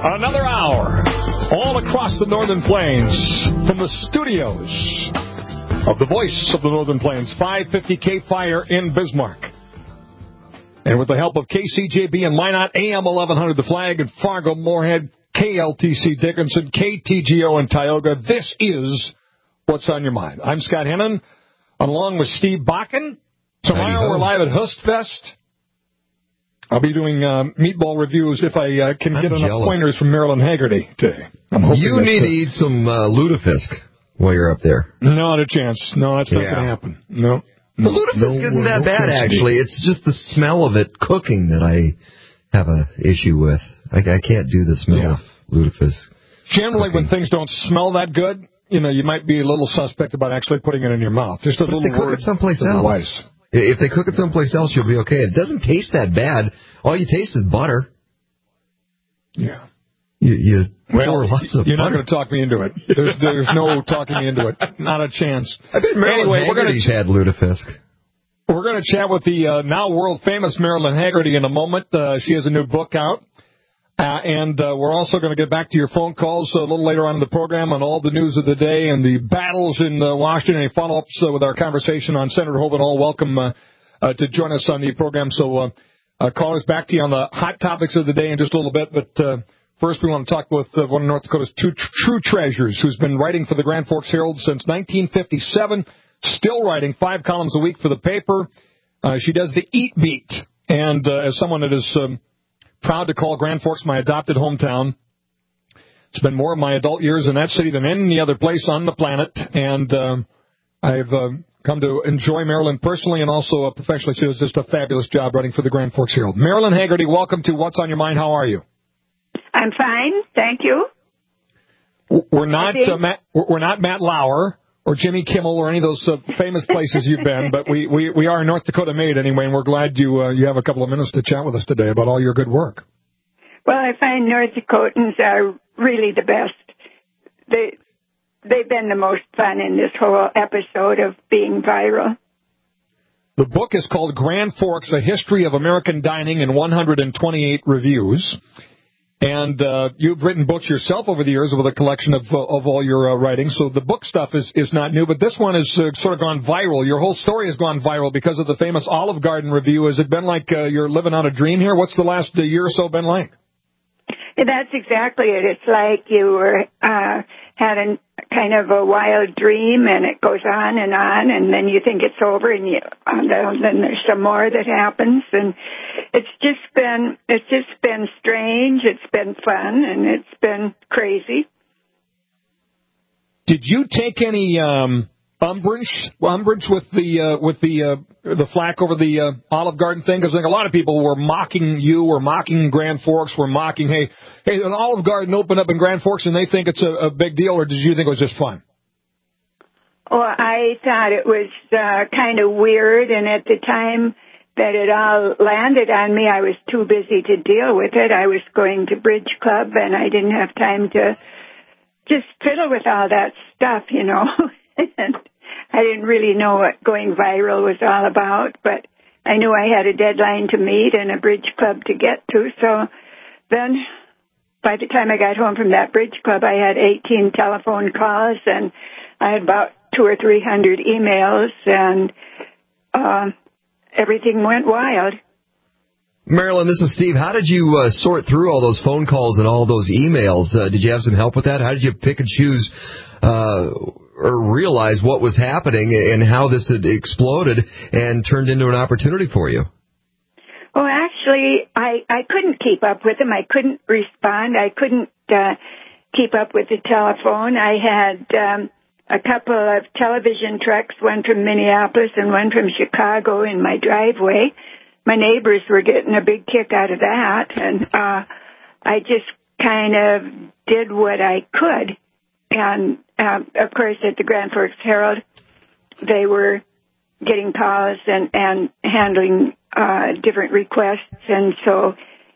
Another hour all across the Northern Plains from the studios of the voice of the Northern Plains, 550 K-Fire in Bismarck. And with the help of KCJB and Minot, AM 1100 The Flag in Fargo, Moorhead, KLTC Dickinson, KTGO in Tioga, this is What's on Your Mind. I'm Scott Hennon, along with Steve Bakken. Tomorrow we're live at Hustfest. I'll be doing meatball reviews if I can get enough pointers from Marilyn Haggerty today. You need to eat some lutefisk while you're up there. Not a chance. No, that's not going to happen. No. The lutefisk isn't that bad, actually. It's just the smell of it cooking that I have an issue with. I can't do the smell of lutefisk. Generally, when things don't smell that good, you might be a little suspect about actually putting it in your mouth. Just a little word. If they cook it someplace else. If they cook it someplace else, you'll be okay. It doesn't taste that bad. All you taste is butter. Yeah. You pour lots of You're butter. not going to talk me into it. There's no talking me into it. Not a chance. I bet Marilyn Haggerty's had lutefisk. We're going to chat with the now world-famous Marilyn Haggerty in a moment. She has a new book out. And we're also going to get back to your phone calls a little later on in the program on all the news of the day and the battles in Washington. Any follow-ups with our conversation on Senator Hoeven. All welcome to join us on the program. So call us back to you on the hot topics of the day in just a little bit. But first we want to talk with one of North Dakota's two true treasures who's been writing for the Grand Forks Herald since 1957, still writing 5 columns a week for the paper. She does the Eat Beat. And as someone that is proud to call Grand Forks my adopted hometown. Spent more of my adult years in that city than any other place on the planet, and I've come to enjoy Marilyn personally and also professionally. She does just a fabulous job writing for the Grand Forks Herald. Marilyn Haggerty, welcome to What's on Your Mind. How are you? I'm fine, thank you. We're not Matt Lauer or Jimmy Kimmel or any of those famous places you've been, but we are North Dakota made anyway, and we're glad you have a couple of minutes to chat with us today about all your good work. Well, I find North Dakotans are really the best. They've been the most fun in this whole episode of being viral. The book is called Grand Forks, A History of American Dining in 128 Reviews. And you've written books yourself over the years with a collection of all your writings, so the book stuff is not new, but this one has sort of gone viral. Your whole story has gone viral because of the famous Olive Garden review. Has it been like you're living out a dream here? What's the last year or so been like? That's exactly it. It's like you had a kind of a wild dream, and it goes on, and then you think it's over, and then there's some more that happens, and it's just been strange. It's been fun, and it's been crazy. Did you take any umbrage with the flack over the Olive Garden thing? Because I think a lot of people were mocking you, were mocking Grand Forks, were mocking, hey, an Olive Garden opened up in Grand Forks and they think it's a big deal, or did you think it was just fun? Well, I thought it was kind of weird, and at the time that it all landed on me, I was too busy to deal with it. I was going to Bridge Club, and I didn't have time to just fiddle with all that stuff, And I didn't really know what going viral was all about, but I knew I had a deadline to meet and a Bridge Club to get to. So then by the time I got home from that Bridge Club, I had 18 telephone calls, and I had about 200 or 300 emails, and everything went wild. Marilyn, this is Steve. How did you sort through all those phone calls and all those emails? Did you have some help with that? How did you pick and choose or realize what was happening and how this had exploded and turned into an opportunity for you? Well, actually, I couldn't keep up with them. I couldn't respond. I couldn't keep up with the telephone. I had a couple of television trucks, one from Minneapolis and one from Chicago, in my driveway. My neighbors were getting a big kick out of that, and I just kind of did what I could. And, of course, at the Grand Forks Herald, they were getting calls and handling different requests. And so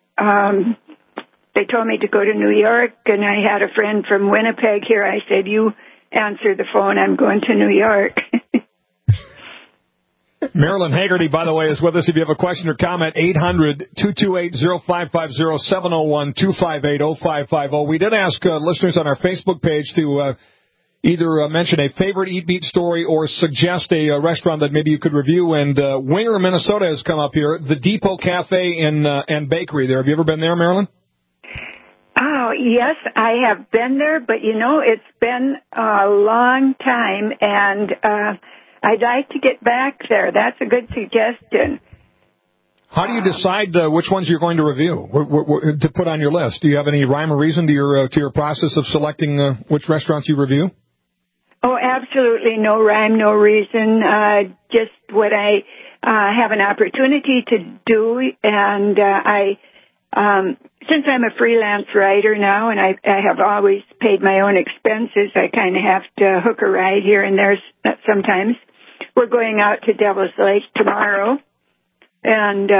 they told me to go to New York, and I had a friend from Winnipeg here. I said, you answer the phone, I'm going to New York. Marilyn Haggerty, by the way, is with us. If you have a question or comment, 800-228-0550, 701-258-0550. We did ask listeners on our Facebook page to either mention a favorite Eat Beat story or suggest a restaurant that maybe you could review. And Winger, Minnesota has come up here, the Depot Cafe and Bakery there. Have you ever been there, Marilyn? Oh, yes, I have been there, but, it's been a long time, and I'd like to get back there. That's a good suggestion. How do you decide which ones you're going to review, to put on your list? Do you have any rhyme or reason to your process of selecting which restaurants you review? Oh, absolutely no rhyme, no reason. Just what I have an opportunity to do, and since I'm a freelance writer now, and I have always paid my own expenses, I kind of have to hook a ride here and there sometimes. We're going out to Devil's Lake tomorrow, and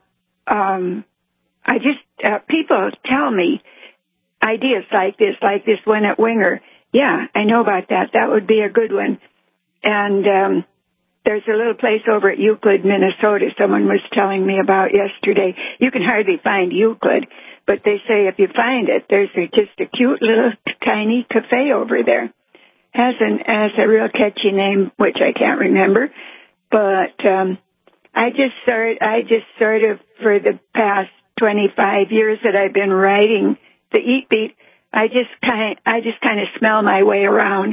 people tell me ideas like this one at Winger. Yeah, I know about that. That would be a good one. And there's a little place over at Euclid, Minnesota, someone was telling me about yesterday. You can hardly find Euclid, but they say if you find it, there's just a cute little tiny cafe over there. Has a real catchy name, which I can't remember. But I just sort of for the past 25 years that I've been writing the Eat Beat, I just kind of smell my way around.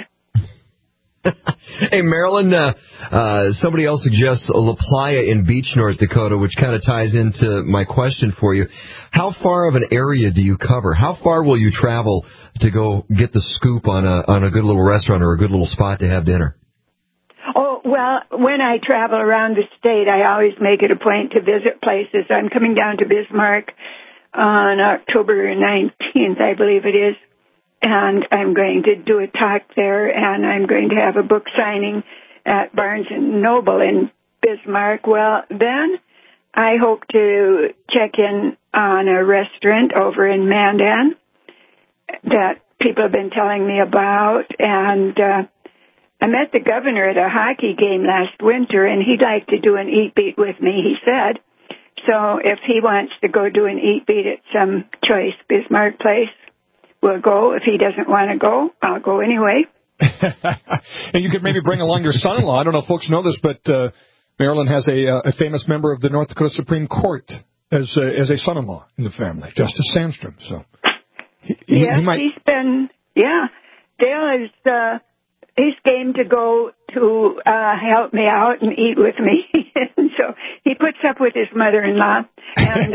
Hey, Marilyn, somebody else suggests La Playa in Beach, North Dakota, which kind of ties into my question for you. How far of an area do you cover? How far will you travel to go get the scoop on a good little restaurant or a good little spot to have dinner? Oh, well, when I travel around the state, I always make it a point to visit places. I'm coming down to Bismarck on October 19th, I believe it is. And I'm going to do a talk there, and I'm going to have a book signing at Barnes & Noble in Bismarck. Well, then I hope to check in on a restaurant over in Mandan that people have been telling me about. And I met the governor at a hockey game last winter, and he'd like to do an Eat Beat with me, he said. So if he wants to go do an Eat Beat at some choice Bismarck place, we'll go. If he doesn't want to go, I'll go anyway. And you could maybe bring along your son-in-law. I don't know if folks know this, but Marilyn has a famous member of the North Dakota Supreme Court as a son-in-law in the family, Justice Sandstrom. So he might. He's been, Dale is, he's game to go to help me out and eat with me. And so he puts up with his mother-in-law, and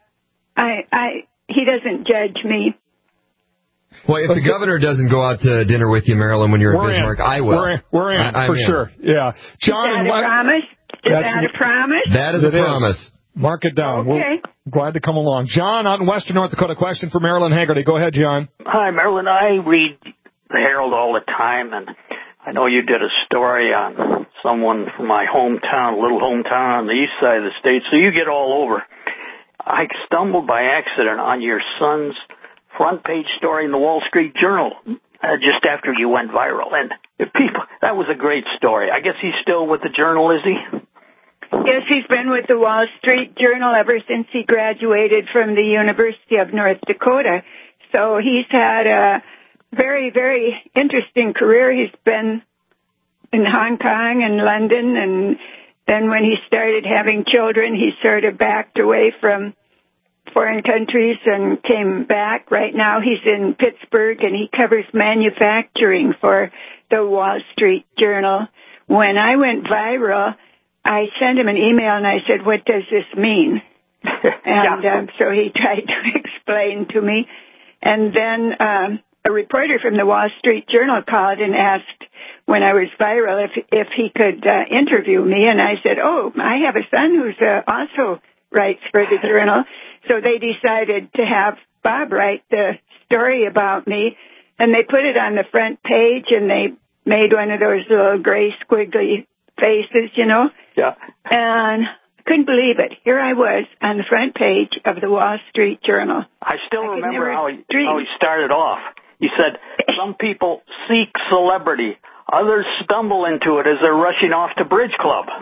he doesn't judge me. Well, if the governor doesn't go out to dinner with you, Marilyn, when you're in Bismarck, I will. We're in, for sure. Yeah. John, is that a promise? Is that a promise? That is a promise. Mark it down. Okay. We're glad to come along. John, out in western North Dakota, question for Marilyn Haggerty. Go ahead, John. Hi, Marilyn. I read the Herald all the time, and I know you did a story on someone from my hometown, a little hometown on the east side of the state, so you get all over. I stumbled by accident on your son's front page story in the Wall Street Journal just after you went viral. And that was a great story. I guess he's still with the Journal, is he? Yes, he's been with the Wall Street Journal ever since he graduated from the University of North Dakota. So he's had a very, very interesting career. He's been in Hong Kong and London, and then when he started having children, he sort of backed away from foreign countries and came back. Right now he's in Pittsburgh, and he covers manufacturing for the Wall Street Journal. When I went viral, I sent him an email, and I said, what does this mean? And so he tried to explain to me. And then a reporter from the Wall Street Journal called and asked when I was viral if he could interview me. And I said, I have a son who's also writes for the Journal. So they decided to have Bob write the story about me, and they put it on the front page, and they made one of those little gray squiggly faces, Yeah. And I couldn't believe it. Here I was on the front page of the Wall Street Journal. I still remember how he started off. He said, some people seek celebrity. Others stumble into it as they're rushing off to Bridge Club.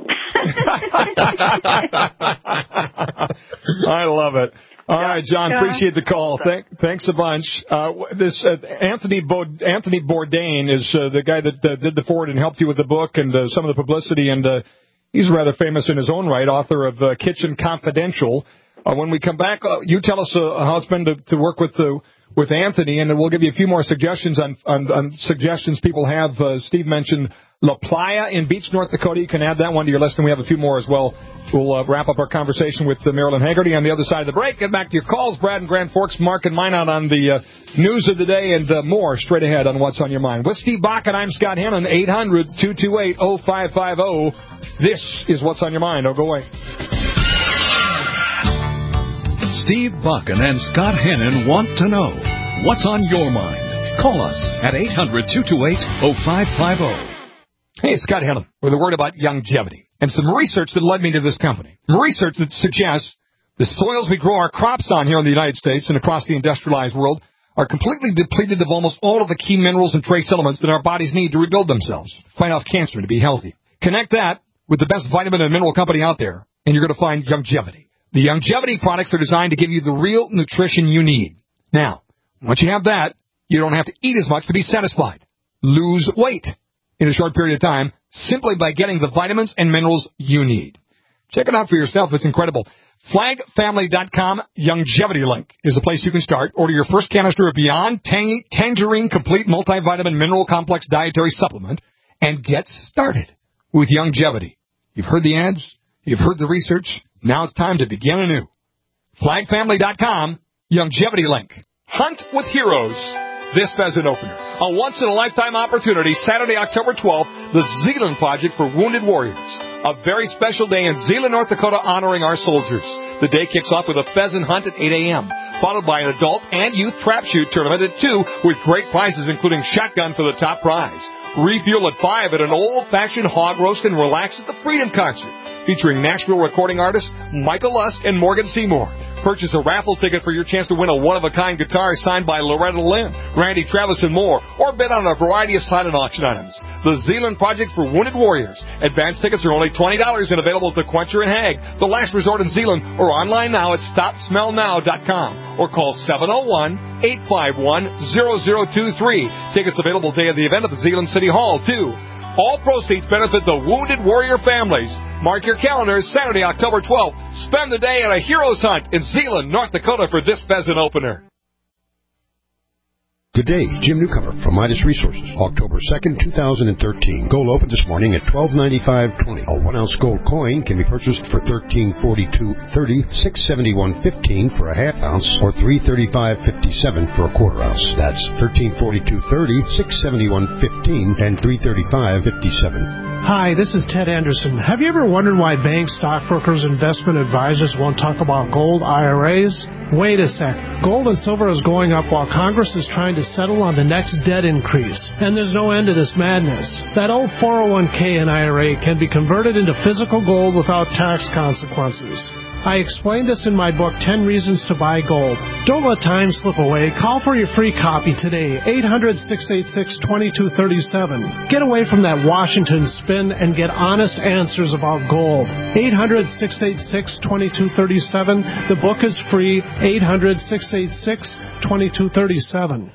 I love it. All right, John, appreciate the call. Thanks a bunch. Anthony Bourdain is the guy that did the forward and helped you with the book and some of the publicity, and he's rather famous in his own right, author of Kitchen Confidential. When we come back, you tell us how it's been to work with Anthony, and we'll give you a few more suggestions on suggestions people have. Steve mentioned La Playa in Beach, North Dakota. You can add that one to your list, and we have a few more as well. We'll wrap up our conversation with Marilyn Haggerty on the other side of the break. Get back to your calls. Brad in Grand Forks, Mark and mine out on the news of the day, and more straight ahead on What's on Your Mind. With Steve Bach and I'm Scott Hannon, 800-228-0550. This is What's on Your Mind. Don't go away. Steve Bakken and Scott Hannon want to know what's on your mind. Call us at 800-228-0550. Hey, Scott Hannon, with a word about longevity and some research that led me to this company. Research that suggests the soils we grow our crops on here in the United States and across the industrialized world are completely depleted of almost all of the key minerals and trace elements that our bodies need to rebuild themselves, fight off cancer, and to be healthy. Connect that with the best vitamin and mineral company out there, and you're going to find longevity. The longevity products are designed to give you the real nutrition you need. Now, once you have that, you don't have to eat as much to be satisfied. Lose weight in a short period of time simply by getting the vitamins and minerals you need. Check it out for yourself. It's incredible. FlagFamily.com Longevity Link is the place you can start. Order your first canister of Beyond Tangerine Complete Multivitamin Mineral Complex Dietary Supplement and get started with longevity. You've heard the ads. You've heard the research. Now it's time to begin anew. FlagFamily.com Longevity Link. Hunt with Heroes. This pheasant opener. A once-in-a-lifetime opportunity, Saturday, October 12th, the Zeeland Project for Wounded Warriors. A very special day in Zeeland, North Dakota, honoring our soldiers. The day kicks off with a pheasant hunt at 8 a.m., followed by an adult and youth trap shoot tournament at 2 with great prizes, including shotgun for the top prize. Refuel at 5 at an old-fashioned hog roast and relax at the Freedom Concert, featuring Nashville recording artists Michael Lusk and Morgan Seymour. Purchase a raffle ticket for your chance to win a one-of-a-kind guitar signed by Loretta Lynn, Randy Travis, and more, or bid on a variety of silent auction items. The Zeeland Project for Wounded Warriors. Advance tickets are only $20 and available at the Quencher and Hague, the last resort in Zeeland, or online now at StopSmellNow.com, or call 701-851-0023. Tickets available day of the event at the Zeeland City Hall, too. All proceeds benefit the Wounded Warrior families. Mark your calendars, Saturday, October 12th. Spend the day at a Heroes Hunt in Zeeland, North Dakota for this pheasant opener. Good day, Jim Newcomer from Midas Resources. October 2nd, 2013. Gold opened this morning at $12.95.20. A 1-ounce gold coin can be purchased for $13.42.30, $6.71.15 for a half ounce, or $3.35.57 for a quarter ounce. That's $13.42.30, $6.71.15, and $3.35.57. Hi, this is Ted Anderson. Have you ever wondered why banks, stockbrokers, investment advisors won't talk about gold IRAs? Wait a sec. Gold and silver is going up while Congress is trying to settle on the next debt increase. And there's no end to this madness. That old 401k and IRA can be converted into physical gold without tax consequences. I explained this in my book, 10 Reasons to Buy Gold. Don't let time slip away. Call for your free copy today, 800-686-2237. Get away from that Washington spin and get honest answers about gold. 800-686-2237. The book is free, 800-686-2237.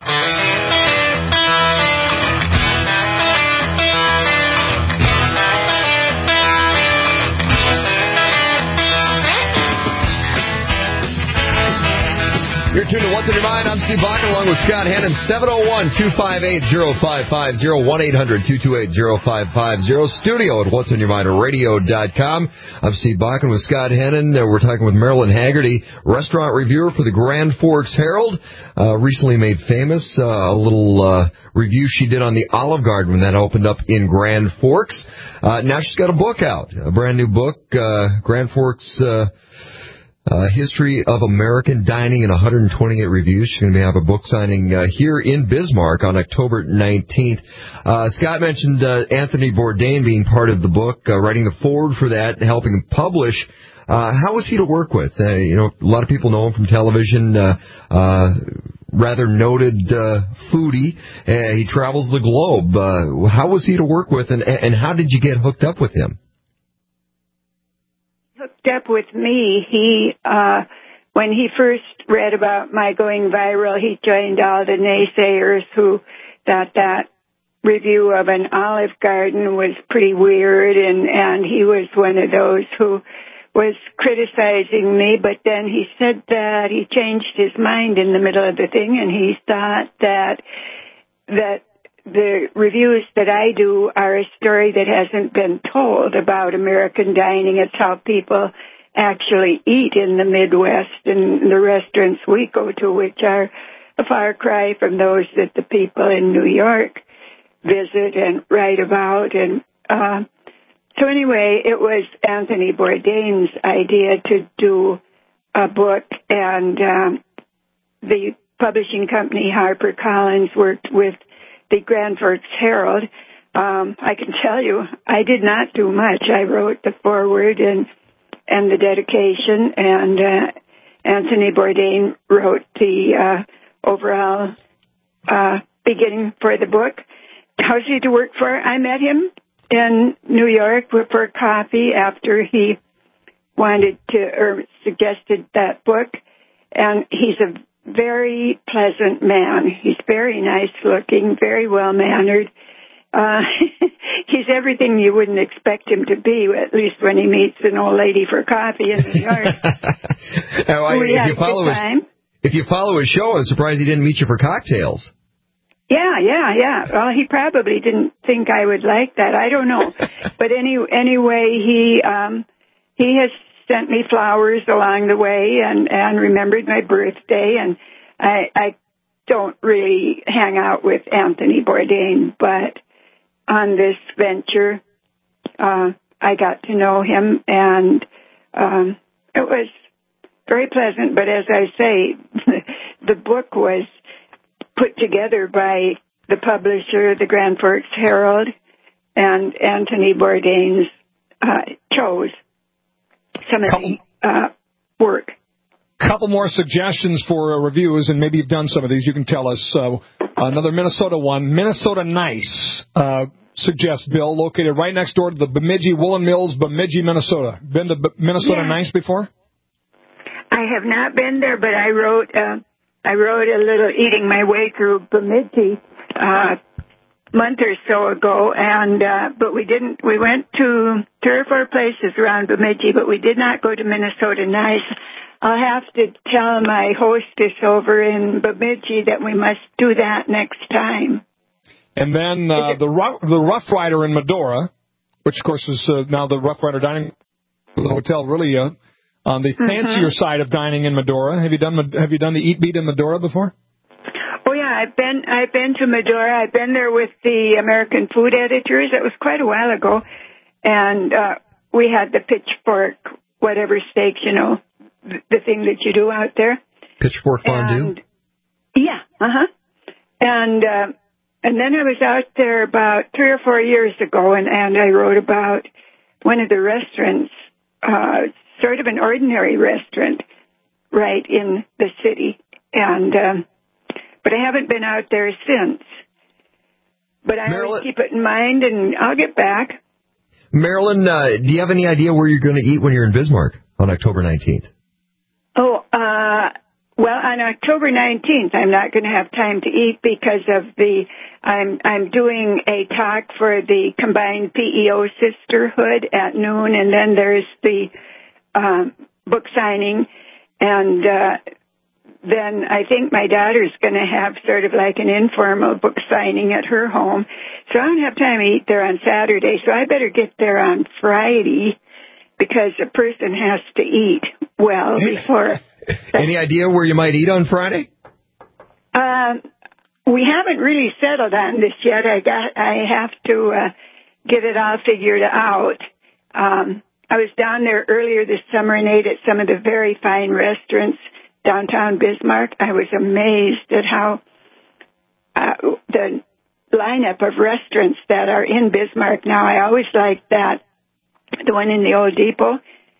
You're tuned to What's on Your Mind. I'm Steve Bakken along with Scott Hannon. 701-258-0550, 1-800-228-0550. Studio at whatsonyourmindradio.com. I'm Steve Bakken with Scott Hannon. We're talking with Marilyn Haggerty, restaurant reviewer for the Grand Forks Herald. Recently made famous, a little review she did on the Olive Garden when that opened up in Grand Forks. Now she's got a book out, a brand new book, Grand Forks History of American Dining and 128 Reviews. She's going to have a book signing here in Bismarck on October 19th. Scott mentioned Anthony Bourdain being part of the book, writing the foreword for that, helping him publish. How was he to work with? A lot of people know him from television, rather noted foodie. He travels the globe. How was he to work with, and how did you get hooked up with him? step with me. He, when he first read about my going viral, he joined all the naysayers who thought that review of an Olive Garden was pretty weird, and he was one of those who was criticizing me, but then he said that he changed his mind in the middle of the thing, and he thought that the reviews that I do are a story that hasn't been told about American dining. It's how people actually eat in the Midwest and the restaurants we go to, which are a far cry from those that the people in New York visit and write about. And so anyway, it was Anthony Bourdain's idea to do a book, and the publishing company HarperCollins worked with the Grand Forks Herald. I can tell you, I did not do much. I wrote the foreword and the dedication, and Anthony Bourdain wrote the overall beginning for the book. How's he to work for? I met him in New York for coffee after he wanted to or suggested that book, and he's a very pleasant man. He's very nice looking, very well mannered. He's everything you wouldn't expect him to be, at least when he meets an old lady for coffee in New York. If you follow his show, I'm surprised he didn't meet you for cocktails. Yeah. Well, he probably didn't think I would like that. I don't know. But anyway, he has sent me flowers along the way and remembered my birthday. And I don't really hang out with Anthony Bourdain, but on this venture, I got to know him, and it was very pleasant. But as I say, the book was put together by the publisher, the Grand Forks Herald, and Anthony Bourdain chose some of the work. Couple more suggestions for reviews, and maybe you've done some of these. You can tell us. Another Minnesota one. Minnesota Nice, suggests Bill, located right next door to the Bemidji Woolen Mills, Bemidji, Minnesota. Been to Minnesota Nice before? I have not been there, but I wrote a little eating my way through Bemidji a month or so ago, and but we went to 3 or 4 places around Bemidji, but we did not go to Minnesota Nice. I'll have to tell my hostess over in Bemidji that we must do that next time. And then the Rough Rider in Medora, which of course is now the Rough Rider Dining Hotel, really on the fancier side of dining in Medora. Have you done the Eat Beat in Medora before? Oh yeah, I've been to Medora. I've been there with the American Food Editors. It was quite a while ago, and we had the Pitchfork whatever steaks, the thing that you do out there. Pitchfork fondue? Yeah, And then I was out there about 3 or 4 years ago, and I wrote about one of the restaurants, sort of an ordinary restaurant right in the city. And but I haven't been out there since. But I always keep it in mind, and I'll get back. Marilyn, do you have any idea where you're going to eat when you're in Bismarck on October 19th? Oh, well, on October 19th, I'm not going to have time to eat because of I'm doing a talk for the Combined PEO Sisterhood at noon, and then there's the book signing, and then I think my daughter's going to have sort of like an informal book signing at her home. So I don't have time to eat there on Saturday, so I better get there on Friday because a person has to eat well before. Any idea where you might eat on Friday? We haven't really settled on this yet. I have to get it all figured out. I was down there earlier this summer and ate at some of the very fine restaurants downtown Bismarck. I was amazed at how the lineup of restaurants that are in Bismarck now. I always liked that, the one in the old depot.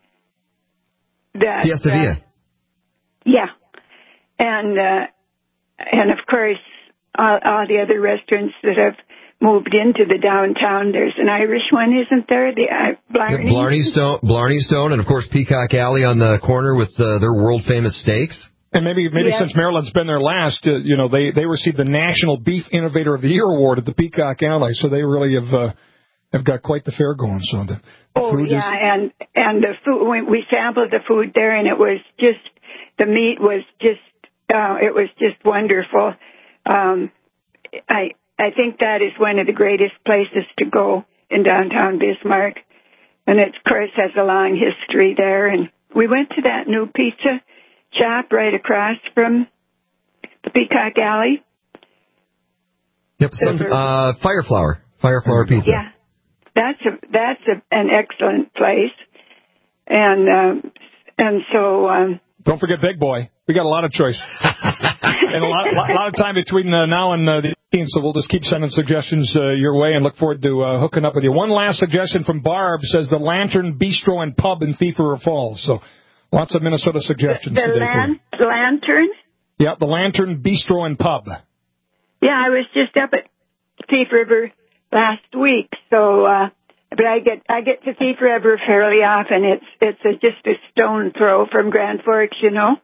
Fiesta Villa. Yeah. And of course, all the other restaurants that have moved into the downtown. There's an Irish one, isn't there? The Blarney Stone, and of course Peacock Alley on the corner with their world famous steaks. And maybe since Maryland's been there last, they received the National Beef Innovator of the Year award at the Peacock Alley, so they really have got quite the fair going. So the food is... and the food, we sampled the food there, and it was just, the meat was just, it was just wonderful. I think that is one of the greatest places to go in downtown Bismarck, and it, of course, has a long history there. And we went to that new pizza shop right across from the Peacock Alley. Yep, Fireflower Pizza. Yeah, that's an excellent place, and so. Don't forget Big Boy. We got a lot of choice, and a lot of time between now and the 18th. So we'll just keep sending suggestions your way, and look forward to hooking up with you. One last suggestion from Barb says the Lantern Bistro and Pub in Thief River Falls. So lots of Minnesota suggestions. The Lantern. Yeah, the Lantern Bistro and Pub. Yeah, I was just up at Thief River last week, so but I get to Thief River fairly often. It's just a stone throw from Grand Forks, you know.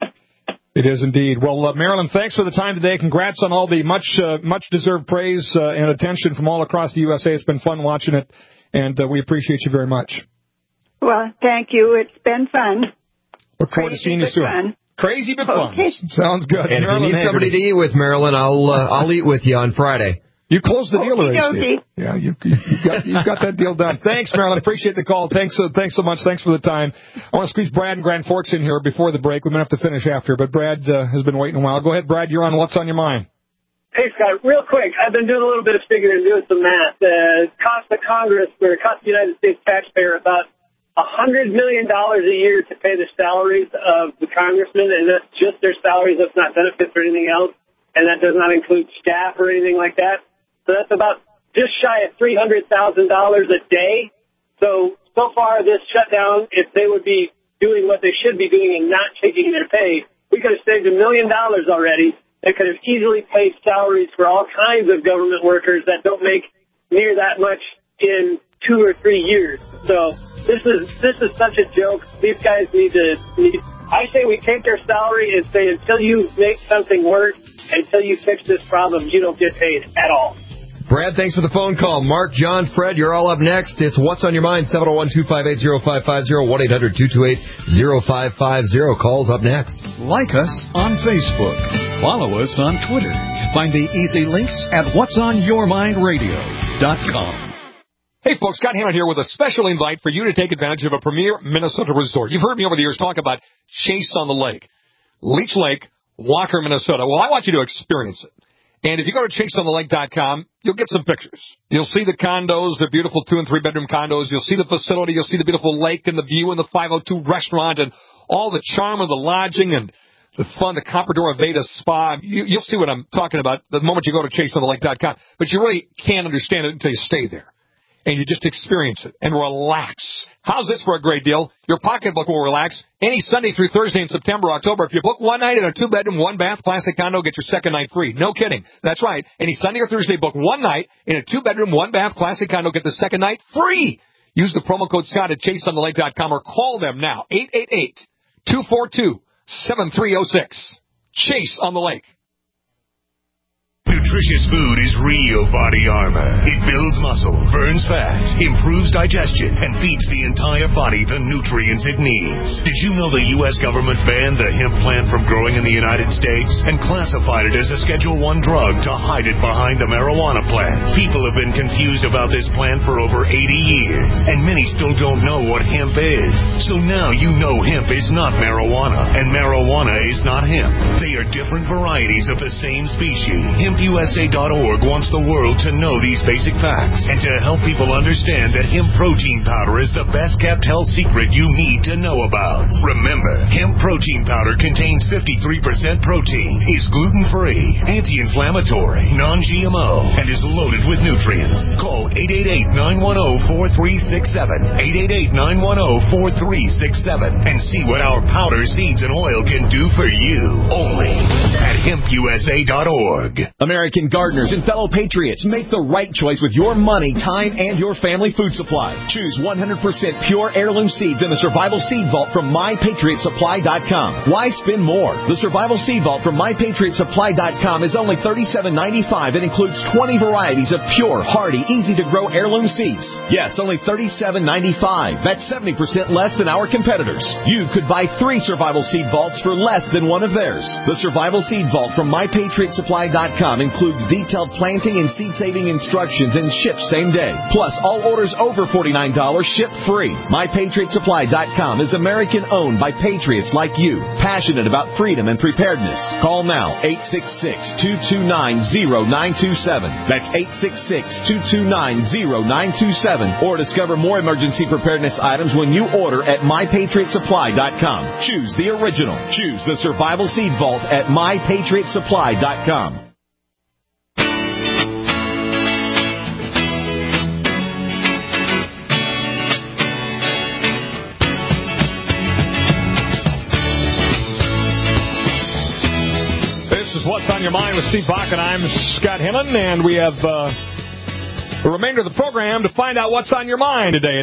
It is indeed. Well, Marilyn, thanks for the time today. Congrats on all the much deserved praise and attention from all across the USA. It's been fun watching it, and we appreciate you very much. Well, thank you. It's been fun. Look forward to seeing you soon. Fun. Crazy but fun. Sounds good. And Marilyn, if you need somebody to eat with, Marilyn, I'll eat with you on Friday. You closed the deal today, Steve. Yeah, you've got that deal done. Thanks, Marilyn. Appreciate the call. Thanks so much. Thanks for the time. I want to squeeze Brad and Grand Forks in here before the break. We might have to finish after, but Brad has been waiting a while. Go ahead, Brad. You're on What's on Your Mind. Hey, Scott. Real quick, I've been doing a little bit of figuring and doing some math. It cost the Congress, or it cost the United States taxpayer about $100 million a year to pay the salaries of the congressmen, and that's just their salaries. That's not benefits or anything else, and that does not include staff or anything like that. So that's about just shy of $300,000 a day. So far this shutdown, if they would be doing what they should be doing and not taking their pay, we could have saved $1 million already. They could have easily paid salaries for all kinds of government workers that don't make near that much in 2 or 3 years. So this is such a joke. These guys I say we take their salary and say until you make something work, until you fix this problem, you don't get paid at all. Brad, thanks for the phone call. Mark, John, Fred, you're all up next. It's What's on Your Mind, 701-258-0550, 1-800-228-0550. Calls up next. Like us on Facebook. Follow us on Twitter. Find the easy links at whatsonyourmindradio.com. Hey, folks, Scott Hannon here with a special invite for you to take advantage of a premier Minnesota resort. You've heard me over the years talk about Chase on the Lake, Leech Lake, Walker, Minnesota. Well, I want you to experience it. And if you go to chaseonthelake.com, you'll get some pictures. You'll see the condos, the beautiful 2- and 3-bedroom condos. You'll see the facility. You'll see the beautiful lake and the view and the 502 restaurant and all the charm of the lodging and the fun, the Comprador Aveda Spa. You'll see what I'm talking about the moment you go to chaseonthelake.com. But you really can't understand it until you stay there. And you just experience it and relax. How's this for a great deal? Your pocketbook will relax any Sunday through Thursday in September, October. If you book one night in a 2-bedroom, 1-bath classic condo, get your second night free. No kidding. That's right. Any Sunday or Thursday, book one night in a 2-bedroom, 1-bath classic condo, get the second night free. Use the promo code Scott at chaseonthelake.com or call them now. 888-242-7306. Chase on the Lake. Nutritious food is real body armor. It builds muscle, burns fat, improves digestion, and feeds the entire body the nutrients it needs. Did you know the U.S. government banned the hemp plant from growing in the United States and classified it as a Schedule I drug to hide it behind the marijuana plant? People have been confused about this plant for over 80 years, and many still don't know what hemp is. So now you know hemp is not marijuana, and marijuana is not hemp. They are different varieties of the same species. HempUSA.org wants the world to know these basic facts and to help people understand that hemp protein powder is the best kept health secret you need to know about. Remember, hemp protein powder contains 53% protein, is gluten-free, anti-inflammatory, non-GMO, and is loaded with nutrients. Call 888-910-4367, 888-910-4367, and see what our powder, seeds, and oil can do for you. Only at HempUSA.org. American American gardeners and fellow patriots, make the right choice with your money, time, and your family food supply. Choose 100% pure heirloom seeds in the Survival Seed Vault from MyPatriotSupply.com. Why spend more? The Survival Seed Vault from MyPatriotSupply.com is only $37.95 and includes 20 varieties of pure, hardy, easy-to-grow heirloom seeds. Yes, only $37.95. That's 70% less than our competitors. You could buy 3 Survival Seed Vaults for less than one of theirs. The Survival Seed Vault from MyPatriotSupply.com includes detailed planting and seed-saving instructions and ships same day. Plus, all orders over $49 ship free. MyPatriotSupply.com is American-owned by patriots like you, passionate about freedom and preparedness. Call now, 866-229-0927. That's 866-229-0927. Or discover more emergency preparedness items when you order at MyPatriotSupply.com. Choose the original. Choose the Survival Seed Vault at MyPatriotSupply.com. This is What's on Your Mind with Steve Bach, and I'm Scott Hennon, and we have the remainder of the program to find out what's on your mind today at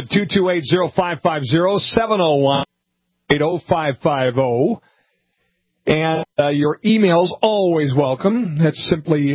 800-228-0550, 701-80550. And your email's always welcome. That's simply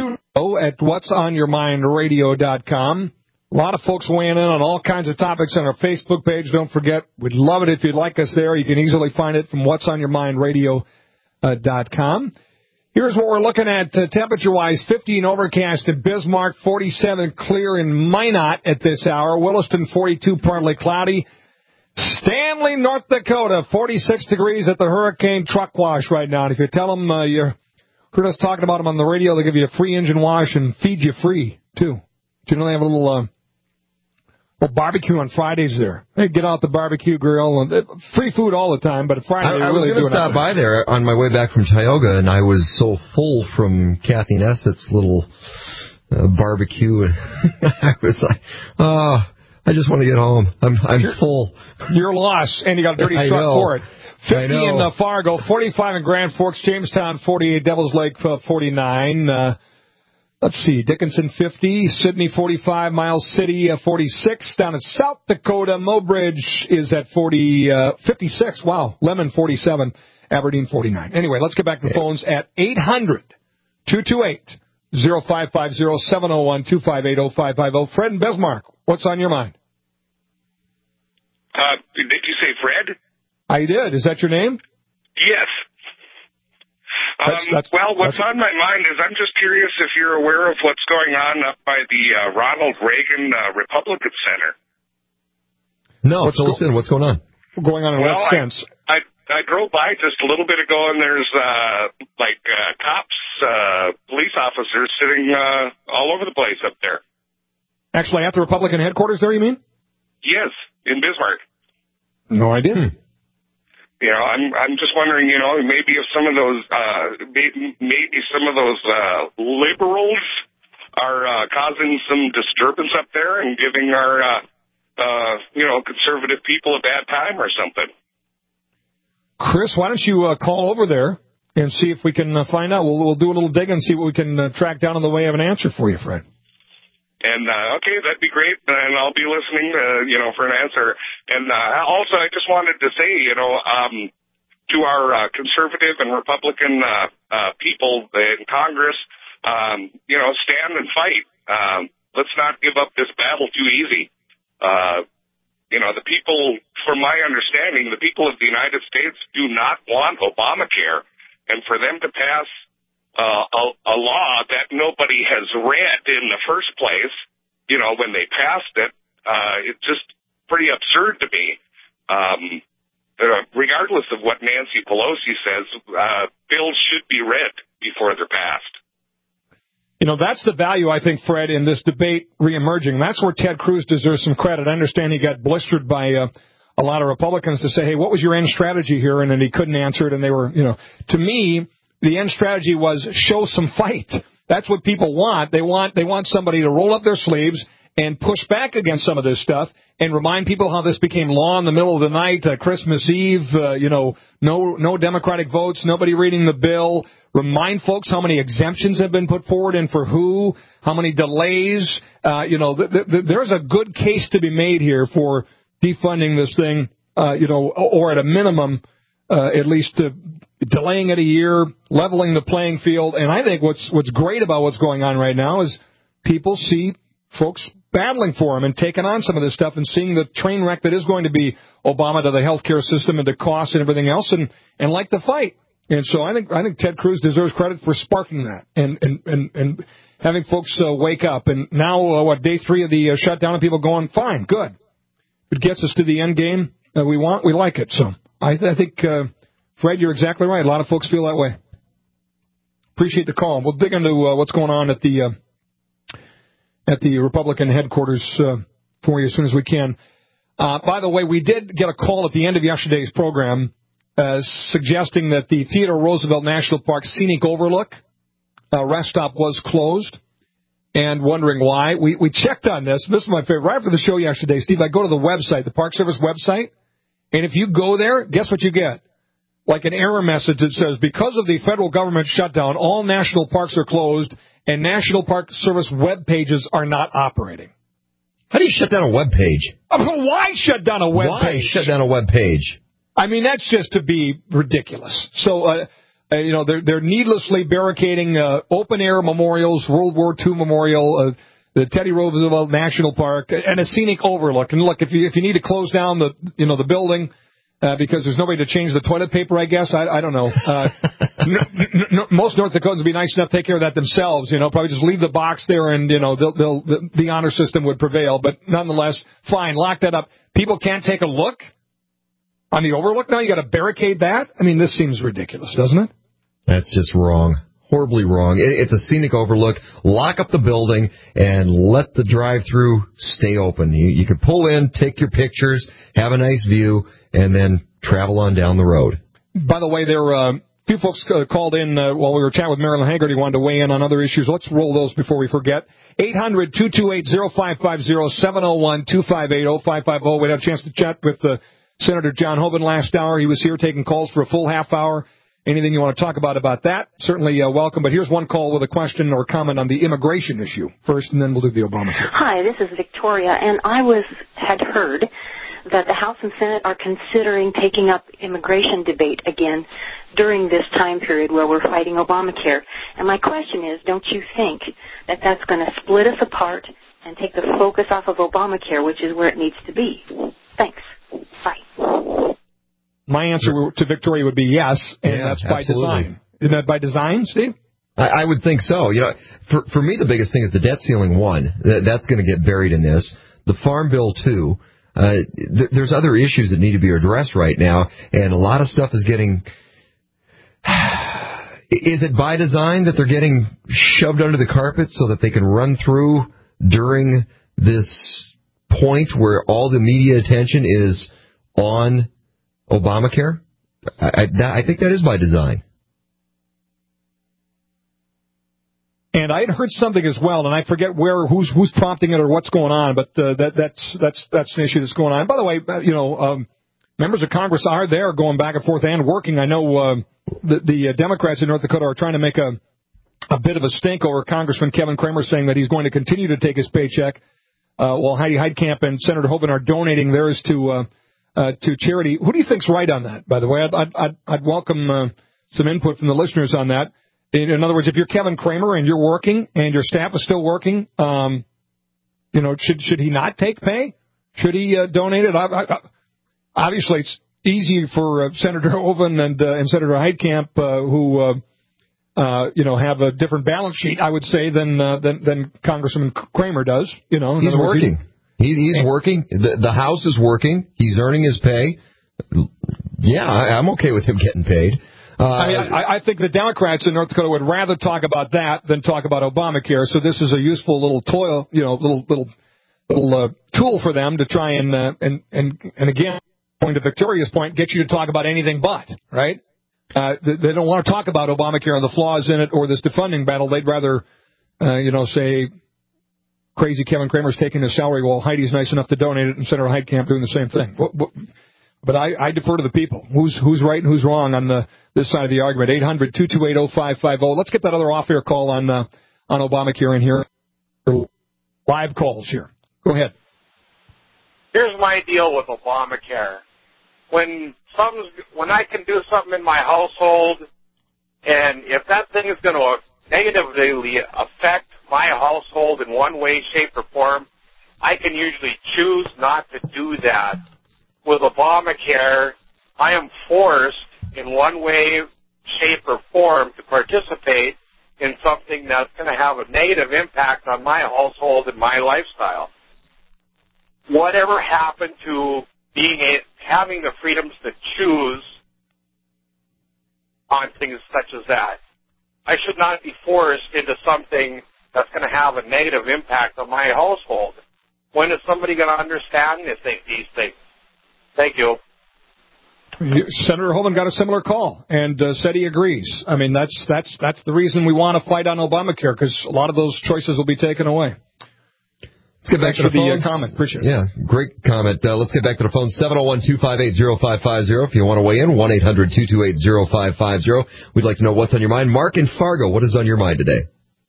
studio@whatsonyourmindradio.com. A lot of folks weighing in on all kinds of topics on our Facebook page. Don't forget, we'd love it if you'd like us there. You can easily find it from whatsonyourmindradio.com. Here's what we're looking at temperature-wise. 50 and overcast at Bismarck, 47 clear in Minot at this hour. Williston, 42 partly cloudy. Stanley, North Dakota, 46 degrees at the Hurricane Truck Wash right now. And if you tell them you heard us talking about them on the radio, they'll give you a free engine wash and feed you free, too. Do you know they have a little barbecue on Fridays there? They get out the barbecue grill and free food all the time, but Friday I was going to stop by there on my way back from Tioga, and I was so full from Kathy Nessett's little barbecue, and I was like, I just want to get home. I'm full. You're lost, and you got a dirty truck for it. 50 in Fargo, 45 in Grand Forks, Jamestown, 48, Devil's Lake, 49. Let's see, Dickinson, 50, Sydney, 45, Miles City, 46. Down in South Dakota, Mobridge is at 56. Wow, Lemon, 47, Aberdeen, 49. Anyway, let's get back to the phones at 800-228-0550, 701-258-0550. Fred in Bismarck, what's on your mind? Did you say Fred? I did. Is that your name? Yes. What's on my mind is I'm just curious if you're aware of what's going on up by the Ronald Reagan Republican Center. No, so listen, what's going on? Going on in what sense? I drove by just a little bit ago, and there's cops, police officers sitting all over the place up there. Actually, at the Republican headquarters there, you mean? Yes, in Bismarck. No idea. You know, I'm just wondering, you know, maybe if some of those, maybe some of those liberals are causing some disturbance up there and giving our, conservative people a bad time or something. Chris, why don't you call over there and see if we can find out. We'll do a little dig and see what we can track down in the way of an answer for you, Fred. And, okay, that'd be great, and I'll be listening, for an answer. And also, I just wanted to say, to our conservative and Republican people in Congress, stand and fight. Let's not give up this battle too easy. The people, from my understanding, the people of the United States do not want Obamacare, and for them to pass a law that nobody has read in the first place, when they passed it, it's just pretty absurd to me. Regardless of what Nancy Pelosi says, bills should be read before they're passed. That's the value, I think, Fred, in this debate reemerging. That's where Ted Cruz deserves some credit. I understand he got blistered by a lot of Republicans to say, hey, what was your end strategy here? And then he couldn't answer it, and they were, to me, the end strategy was show some fight. That's what people want. They want somebody to roll up their sleeves and push back against some of this stuff and remind people how this became law in the middle of the night, Christmas Eve, no Democratic votes, nobody reading the bill. Remind folks how many exemptions have been put forward and for who, how many delays. There's a good case to be made here for defunding this thing, or at a minimum, at least delaying it a year, leveling the playing field. And I think what's great about what's going on right now is people see folks battling for him and taking on some of this stuff and seeing the train wreck that is going to be Obama to the healthcare system and to costs and everything else, and like the fight. And so I think Ted Cruz deserves credit for sparking that and having folks wake up. And now, day 3 of the shutdown, and people going, fine, good. If it gets us to the end game we want, we like it. So I think, Fred, you're exactly right. A lot of folks feel that way. Appreciate the call. We'll dig into what's going on at the Republican headquarters for you as soon as we can. By the way, we did get a call at the end of yesterday's program suggesting that the Theodore Roosevelt National Park Scenic Overlook rest stop was closed, and wondering why. We checked on this. This is my favorite. Right after the show yesterday, Steve, I go to the website, the Park Service website, and if you go there, guess what you get? Like an error message that says, because of the federal government shutdown, all national parks are closed, and National Park Service web pages are not operating. How do you shut down a web page? Why shut down a web page? Why shut down a web page? I mean, that's just to be ridiculous. So, they're needlessly barricading open-air memorials, World War II memorial, the Teddy Roosevelt National Park, and a scenic overlook. And look, if you need to close down the building because there's nobody to change the toilet paper, I guess, I don't know. Most North Dakotans would be nice enough to take care of that themselves. Probably just leave the box there, and the honor system would prevail. But nonetheless, fine, lock that up. People can't take a look on the overlook now? You got to barricade that? I mean, this seems ridiculous, doesn't it? That's just wrong. Horribly wrong. It's a scenic overlook. Lock up the building and let the drive-through stay open. You can pull in, take your pictures, have a nice view, and then travel on down the road. By the way, there a few folks called in while we were chatting with Marilyn Hagerty, wanted to weigh in on other issues. Let's roll those before we forget. 800-228-0550, 701-258-0550. We had a chance to chat with Senator John Hoeven last hour. He was here taking calls for a full half hour. Anything you want to talk about that, certainly welcome. But here's one call with a question or comment on the immigration issue first, and then we'll do the Obamacare. Hi, this is Victoria, and I had heard that the House and Senate are considering taking up immigration debate again during this time period where we're fighting Obamacare. And my question is, don't you think that that's going to split us apart and take the focus off of Obamacare, which is where it needs to be? Thanks. Bye. My answer to Victoria would be yes, and that's by design. Isn't that by design, Steve? I would think so. For me, the biggest thing is the debt ceiling, one. That's going to get buried in this. The Farm Bill, two. There's other issues that need to be addressed right now, and a lot of stuff is getting... Is it by design that they're getting shoved under the carpet so that they can run through during this point where all the media attention is on Obamacare? I think that is by design. And I had heard something as well, and I forget who's prompting it or what's going on, but that's an issue that's going on. By the way, members of Congress are there going back and forth and working. I know the Democrats in North Dakota are trying to make a bit of a stink over Congressman Kevin Cramer saying that he's going to continue to take his paycheck while Heidi Heitkamp and Senator Hoeven are donating theirs to charity. Who do you think's right on that, by the way? I'd welcome some input from the listeners on that. In other words, if you're Kevin Cramer and you're working and your staff is still working, should he not take pay? Should he donate it? Obviously, it's easy for Senator Hoeven and Senator Heitkamp, who have a different balance sheet, I would say, than Congressman Cramer does. He's working. He's working. The House is working. He's earning his pay. Yeah, I'm okay with him getting paid. I think the Democrats in North Dakota would rather talk about that than talk about Obamacare. So this is a useful little tool, little tool for them to try and again, going to Victoria's point, get you to talk about anything but, right? They don't want to talk about Obamacare and the flaws in it or this defunding battle. They'd rather, say, crazy Kevin Kramer's taking his salary while Heidi's nice enough to donate it and Senator Heitkamp doing the same thing. But I defer to the people. Who's right and who's wrong on this side of the argument? 800-228-0550. Let's get that other off-air call on Obamacare in here. Live calls here. Go ahead. Here's my deal with Obamacare. When I can do something in my household, and if that thing is going to negatively affect my household in one way, shape, or form, I can usually choose not to do that. With Obamacare, I am forced in one way, shape, or form to participate in something that's going to have a negative impact on my household and my lifestyle. Whatever happened to having the freedoms to choose on things such as that? I should not be forced into something that's going to have a negative impact on my household. When is somebody going to understand these things? Thank you. Senator Homan got a similar call and said he agrees. I mean, that's the reason we want to fight on Obamacare, because a lot of those choices will be taken away. Let's get back to the phones. Comment. Appreciate it. Yeah, great comment. Let's get back to the phone. 701-258-0550. If you want to weigh in, 1-800-228-0550. We'd like to know what's on your mind. Mark in Fargo, what is on your mind today?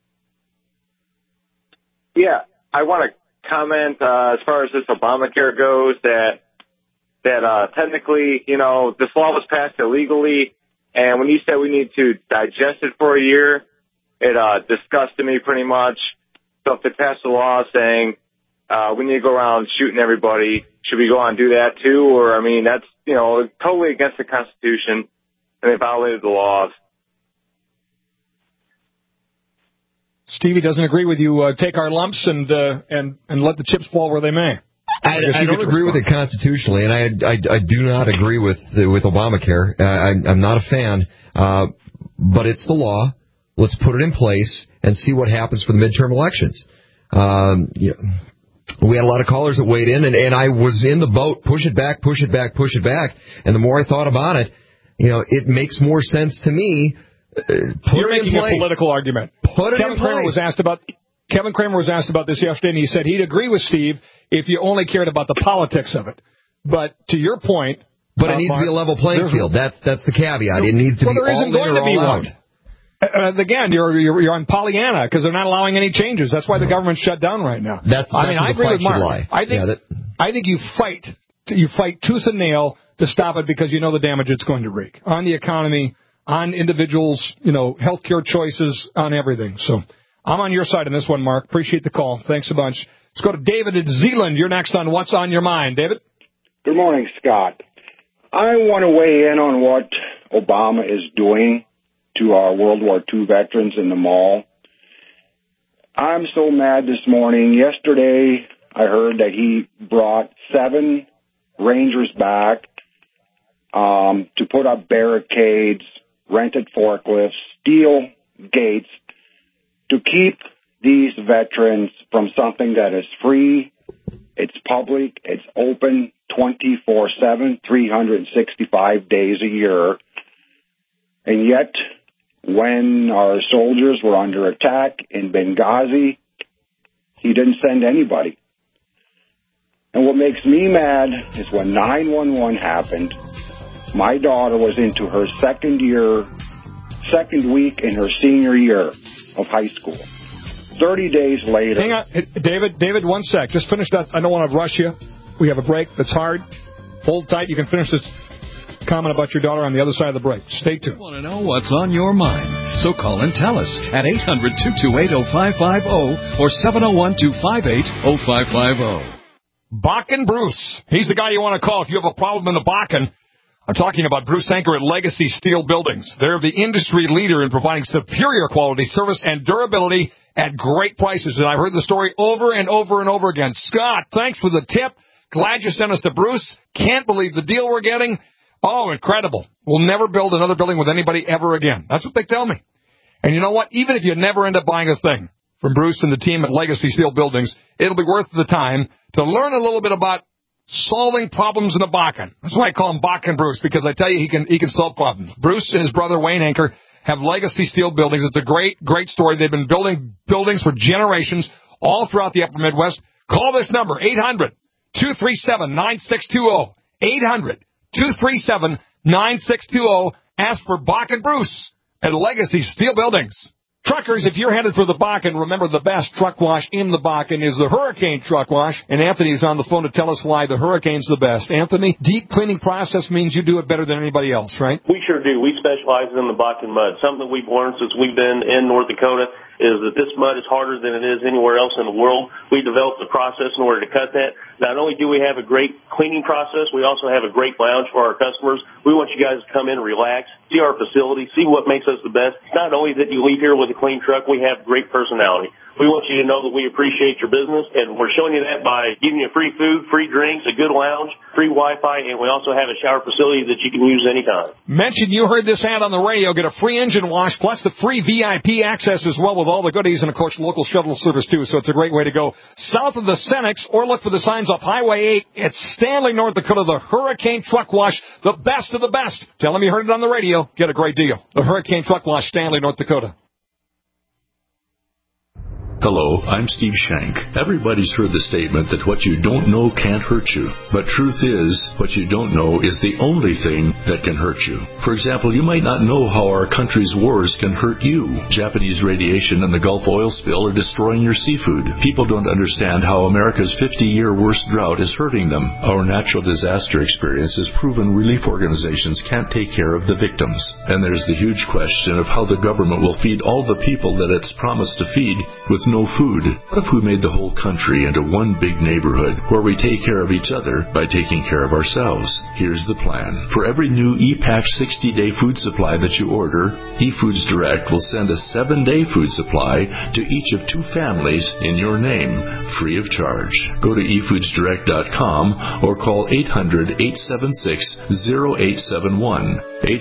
Yeah, I want to comment as far as this Obamacare goes that technically, this law was passed illegally, and when you said we need to digest it for a year, it disgusted me pretty much. So if they pass a law saying we need to go around shooting everybody, should we go on and do that too? Or, I mean, that's, totally against the Constitution, and they violated the laws. Stevie doesn't agree with you. Take our lumps and let the chips fall where they may. I don't agree with it constitutionally, and I do not agree with Obamacare. I'm not a fan, but it's the law. Let's put it in place and see what happens for the midterm elections. We had a lot of callers that weighed in, and I was in the boat, push it back, push it back, push it back. And the more I thought about it, it makes more sense to me. You're making a political argument. Put it in place. Kevin Kramer was asked about this yesterday, and he said he'd agree with Steve if you only cared about the politics of it. But to your point... But it needs to be a level playing field. That's the caveat. It needs to be all in or all out. Again, you're on Pollyanna because they're not allowing any changes. That's why the government's shut down right now. I agree with Mark. I think you fight tooth and nail to stop it because you know the damage it's going to wreak on the economy, on individuals, healthcare choices, on everything. So I'm on your side on this one, Mark. Appreciate the call. Thanks a bunch. Let's go to David in Zeeland. You're next on What's on Your Mind. David? Good morning, Scott. I want to weigh in on what Obama is doing to our World War II veterans in the mall. I'm so mad this morning. Yesterday, I heard that he brought 7 Rangers back to put up barricades, rented forklifts, steel gates, to keep these veterans from something that is free, it's public, it's open 24/7, 365 days a year. And yet, when our soldiers were under attack in Benghazi, he didn't send anybody. And what makes me mad is when 9/11 happened, my daughter was into her second week in her senior year of high school. 30 days later... Hang on, David, 1 sec. Just finish that. I don't want to rush you. We have a break that's hard. Hold tight. You can finish this comment about your daughter on the other side of the break. Stay tuned. Want to know what's on your mind? So call and tell us at 800-228-0550 or 701-258-0550. Bakken Bruce. He's the guy you want to call if you have a problem in the Bakken. I'm talking about Bruce Anker at Legacy Steel Buildings. They're the industry leader in providing superior quality service and durability at great prices. And I've heard the story over and over and over again. Scott, thanks for the tip. Glad you sent us to Bruce. Can't believe the deal we're getting. Oh, incredible. We'll never build another building with anybody ever again. That's what they tell me. And you know what? Even if you never end up buying a thing from Bruce and the team at Legacy Steel Buildings, it'll be worth the time to learn a little bit about solving problems in the Bakken. That's why I call him Bakken Bruce, because I tell you he can solve problems. Bruce and his brother Wayne Anker have Legacy Steel Buildings. It's a great story. They've been building buildings for generations all throughout the upper Midwest. Call this number, 800-237-9620. 800-237-9620. Ask for Bach and Bruce at Legacy Steel Buildings. Truckers, if you're headed for the Bakken, remember the best truck wash in the Bakken is the Hurricane Truck Wash. And Anthony's on the phone to tell us why the Hurricane's the best. Anthony, deep cleaning process means you do it better than anybody else, right? We sure do. We specialize in the Bakken mud. Something we've learned since we've been in North Dakota is that this mud is harder than it is anywhere else in the world. We developed a process in order to cut that. Not only do we have a great cleaning process, we also have a great lounge for our customers. We want you guys to come in and relax, see our facility, see what makes us the best. Not only that you leave here with a clean truck, we have great personality. We want you to know that we appreciate your business, and we're showing you that by giving you free food, free drinks, a good lounge, free Wi-Fi, and we also have a shower facility that you can use anytime. Mention you heard this ad on the radio. Get a free engine wash, plus the free VIP access as well with all the goodies, and, of course, local shuttle service, too, so it's a great way to go. South of the Senex, or look for the signs off Highway 8. It's Stanley, North Dakota, the Hurricane Truck Wash, the best of the best. Tell them you heard it on the radio. Get a great deal. The Hurricane Truck Wash, Stanley, North Dakota. Hello, I'm Steve Shank. Everybody's heard the statement that what you don't know can't hurt you. But truth is, what you don't know is the only thing that can hurt you. For example, you might not know how our country's wars can hurt you. Japanese radiation and the Gulf oil spill are destroying your seafood. People don't understand how America's 50-year worst drought is hurting them. Our natural disaster experience has proven relief organizations can't take care of the victims. And there's the huge question of how the government will feed all the people that it's promised to feed with no food. What if we made the whole country into one big neighborhood where we take care of each other by taking care of ourselves? Here's the plan. For every new ePack 60-day food supply that you order, eFoods Direct will send a 7-day food supply to each of 2 families in your name, free of charge. Go to eFoodsDirect.com or call 800-876-0871.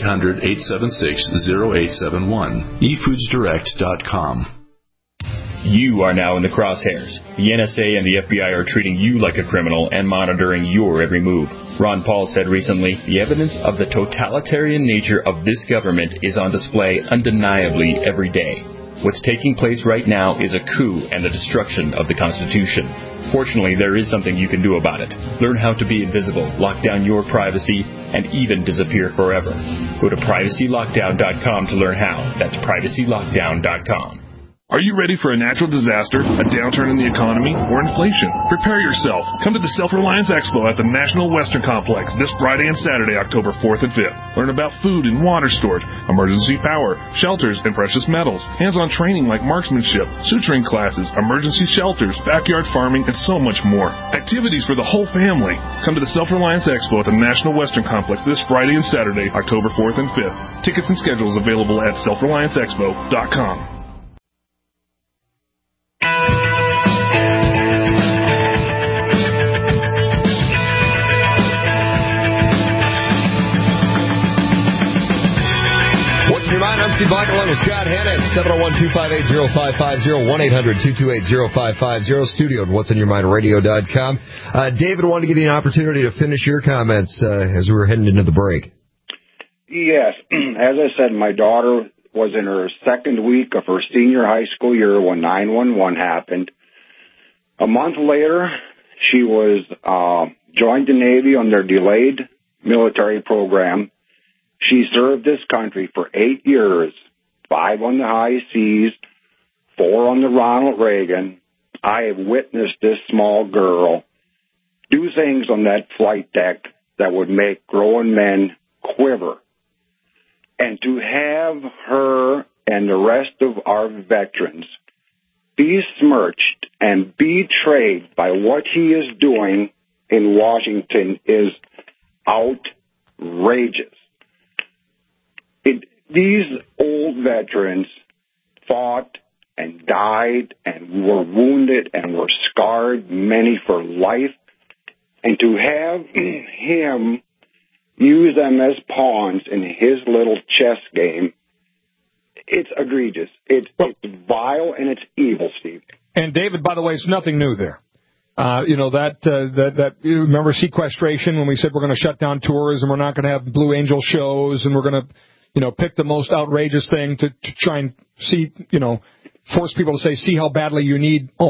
800-876-0871. eFoodsDirect.com. You are now in the crosshairs. The NSA and the FBI are treating you like a criminal and monitoring your every move. Ron Paul said recently, the evidence of the totalitarian nature of this government is on display undeniably every day. What's taking place right now is a coup and the destruction of the Constitution. Fortunately, there is something you can do about it. Learn how to be invisible, lock down your privacy, and even disappear forever. Go to privacylockdown.com to learn how. That's privacylockdown.com. Are you ready for a natural disaster, a downturn in the economy, or inflation? Prepare yourself. Come to the Self-Reliance Expo at the National Western Complex this Friday and Saturday, October 4th and 5th. Learn about food and water storage, emergency power, shelters, and precious metals. Hands-on training like marksmanship, suturing classes, emergency shelters, backyard farming, and so much more. Activities for the whole family. Come to the Self-Reliance Expo at the National Western Complex this Friday and Saturday, October 4th and 5th. Tickets and schedules available at selfrelianceexpo.com. I'm Steve Bach along with Scott Hannon, 701-258-0550, 1-800-228-0550, studio at what'sonyourmindradio.com. David wanted to give you an opportunity to finish your comments as we were heading into the break. Yes. As I said, my daughter was in her second week of her senior high school year when 9/11 happened. A month later, she was joined the Navy on their delayed military program. She served this country for 8 years, 5 on the high seas, 4 on the Ronald Reagan. I have witnessed this small girl do things on that flight deck that would make grown men quiver. And to have her and the rest of our veterans be smirched and betrayed by what he is doing in Washington is outrageous. These old veterans fought and died and were wounded and were scarred, many for life. And to have him use them as pawns in his little chess game, it's egregious. It's vile and it's evil, Steve. And David, by the way, it's nothing new there. That remember sequestration when we said we're going to shut down tourism, we're not going to have Blue Angel shows, and we're going to pick the most outrageous thing to try and see, force people to say, see how badly you need all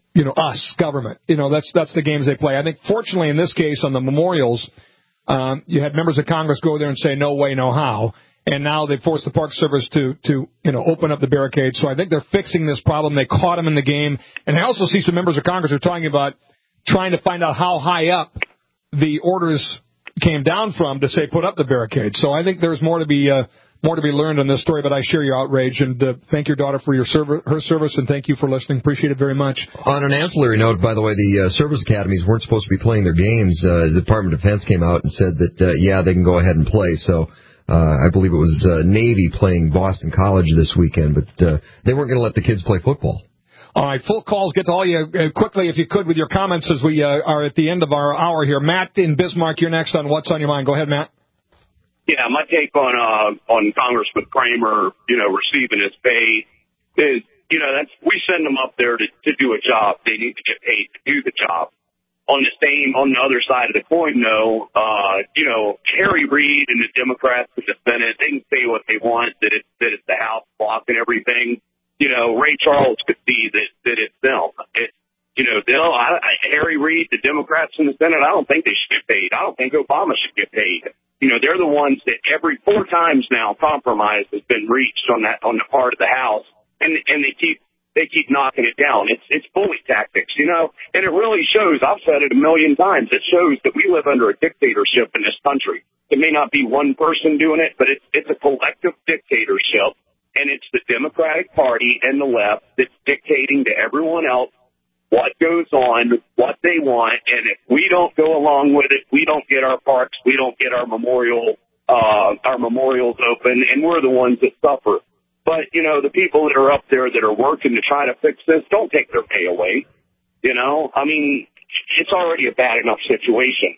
us, government. That's the games they play. I think, fortunately, in this case, on the memorials, you had members of Congress go there and say, no way, no how. And now they forced the Park Service to open up the barricades. So I think they're fixing this problem. They caught them in the game. And I also see some members of Congress are talking about trying to find out how high up the orders came down from to say put up the barricades. So I think there's more to be learned on this story. But I share your outrage and thank your daughter for her service, and thank you for listening. Appreciate it very much. On an ancillary note, by the way, the service academies weren't supposed to be playing their games. The Department of Defense came out and said that they can go ahead and play. So. I believe it was Navy playing Boston College this weekend, but they weren't going to let the kids play football. All right, full calls. Get to all you quickly, if you could, with your comments as we are at the end of our hour here. Matt in Bismarck, you're next on What's on Your Mind. Go ahead, Matt. Yeah, my take on Congressman Kramer, receiving his pay is, we send them up there to do a job. They need to get paid to do the job. On the other side of the coin, though, Harry Reid and the Democrats in the Senate, they can say what they want, that it's the House blocking everything. Ray Charles could see that it's them. Harry Reid, the Democrats in the Senate, I don't think they should get paid. I don't think Obama should get paid. They're the ones that every 4 times now compromise has been reached on the part of the House, and they keep knocking it down. It's bully tactics, and it really shows. I've said it a million times. It shows that we live under a dictatorship in this country. It may not be one person doing it, but it's a collective dictatorship, and it's the Democratic Party and the left that's dictating to everyone else what goes on, what they want, and if we don't go along with it, we don't get our parks, we don't get our memorials open, and we're the ones that suffer. But, the people that are up there that are working to try to fix this, don't take their pay away. It's already a bad enough situation.